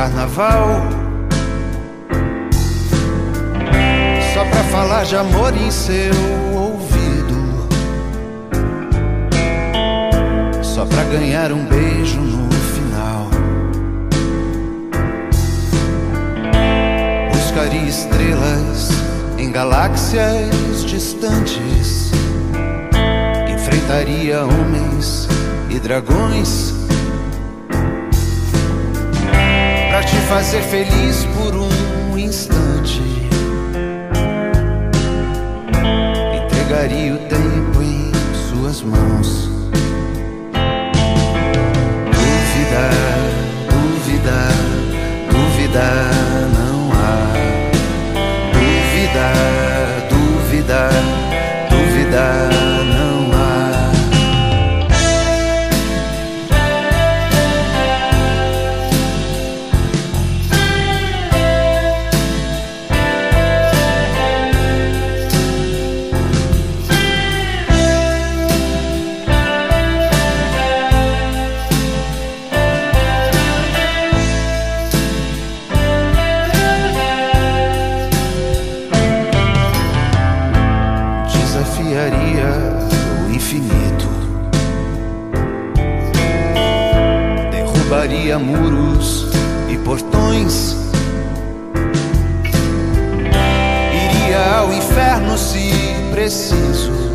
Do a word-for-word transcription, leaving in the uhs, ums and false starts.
carnaval, só pra falar de amor em seu ouvido, só pra ganhar um beijo no final. Buscaria estrelas em galáxias distantes, enfrentaria homens e dragões pra te fazer feliz por um instante. Entregaria o tempo em suas mãos. Duvidar, duvidar, duvidar não há. Duvidar, duvidar, duvidar não há. Desafiaria o infinito, derrubaria muros e portões, iria ao inferno se preciso,